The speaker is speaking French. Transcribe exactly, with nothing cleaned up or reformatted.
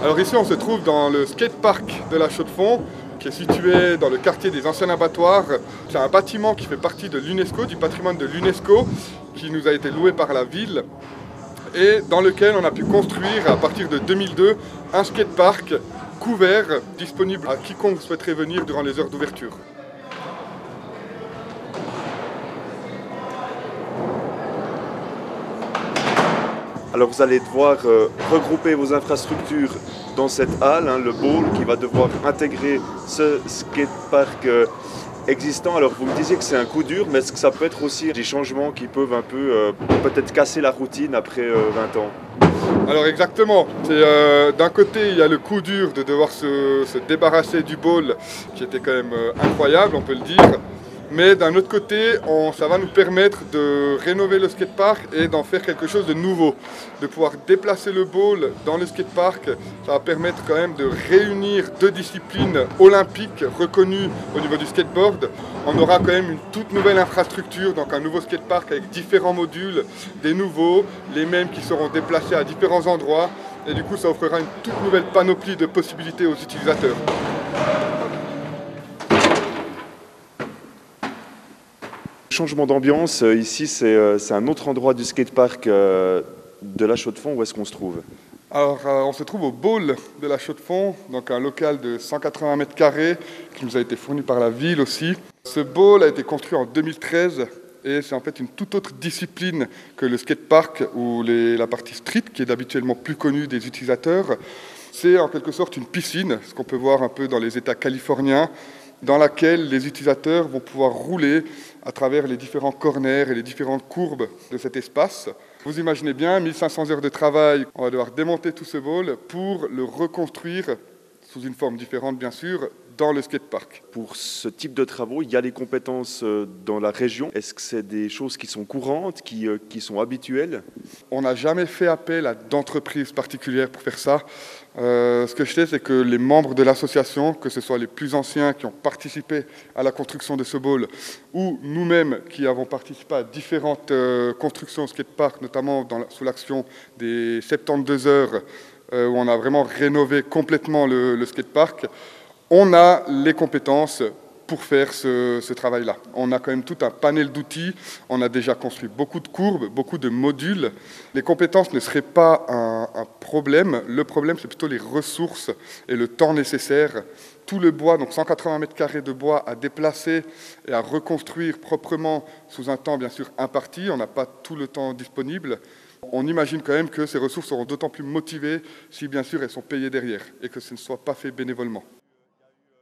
Alors ici on se trouve dans le skatepark de la Chaux-de-Fonds qui est situé dans le quartier des anciens abattoirs. C'est un bâtiment qui fait partie de l'UNESCO, du patrimoine de l'UNESCO, qui nous a été loué par la ville et dans lequel on a pu construire à partir de deux mille deux un skatepark couvert disponible à quiconque souhaiterait venir durant les heures d'ouverture. Alors vous allez devoir euh, regrouper vos infrastructures dans cette halle, hein, le bowl, qui va devoir intégrer ce skatepark euh, existant. Alors vous me disiez que c'est un coup dur, mais est-ce que ça peut être aussi des changements qui peuvent un peu euh, peut-être casser la routine après euh, vingt ans? Alors exactement, euh, d'un côté il y a le coup dur de devoir se, se débarrasser du bowl qui était quand même euh, incroyable, on peut le dire. Mais d'un autre côté, on, ça va nous permettre de rénover le skatepark et d'en faire quelque chose de nouveau. De pouvoir déplacer le bowl dans le skatepark, ça va permettre quand même de réunir deux disciplines olympiques reconnues au niveau du skateboard. On aura quand même une toute nouvelle infrastructure, donc un nouveau skatepark avec différents modules, des nouveaux, les mêmes qui seront déplacés à différents endroits. Et du coup, ça offrira une toute nouvelle panoplie de possibilités aux utilisateurs. Changement d'ambiance, ici c'est un autre endroit du skatepark de la Chaux-de-Fonds. Où est-ce qu'on se trouve? Alors euh, on se trouve au bowl de la Chaux-de-Fonds, donc un local de cent quatre-vingts mètres carrés qui nous a été fourni par la ville aussi. Ce bowl a été construit en deux mille treize et c'est en fait une toute autre discipline que le skatepark ou les, la partie street qui est habituellement plus connue des utilisateurs. C'est en quelque sorte une piscine, ce qu'on peut voir un peu dans les États californiens, dans laquelle les utilisateurs vont pouvoir rouler à travers les différents corners et les différentes courbes de cet espace. Vous imaginez bien, mille cinq cents heures de travail, on va devoir démonter tout ce bowl pour le reconstruire, sous une forme différente bien sûr, dans le skatepark. Pour ce type de travaux, il y a des compétences dans la région. Est-ce que c'est des choses qui sont courantes, qui, qui sont habituelles? On n'a jamais fait appel à d'entreprises particulières pour faire ça. Euh, ce que je sais, c'est que les membres de l'association, que ce soit les plus anciens qui ont participé à la construction de ce bowl, ou nous-mêmes qui avons participé à différentes euh, constructions au skatepark, notamment dans la, sous l'action des soixante-douze heures, euh, où on a vraiment rénové complètement le, le skatepark, on a les compétences pour faire ce, ce travail-là. On a quand même tout un panel d'outils, on a déjà construit beaucoup de courbes, beaucoup de modules. Les compétences ne seraient pas un, un problème, le problème c'est plutôt les ressources et le temps nécessaire. Tout le bois, donc cent quatre-vingts mètres carrés de bois à déplacer et à reconstruire proprement sous un temps bien sûr imparti, on n'a pas tout le temps disponible. On imagine quand même que ces ressources seront d'autant plus motivées si bien sûr elles sont payées derrière et que ce ne soit pas fait bénévolement.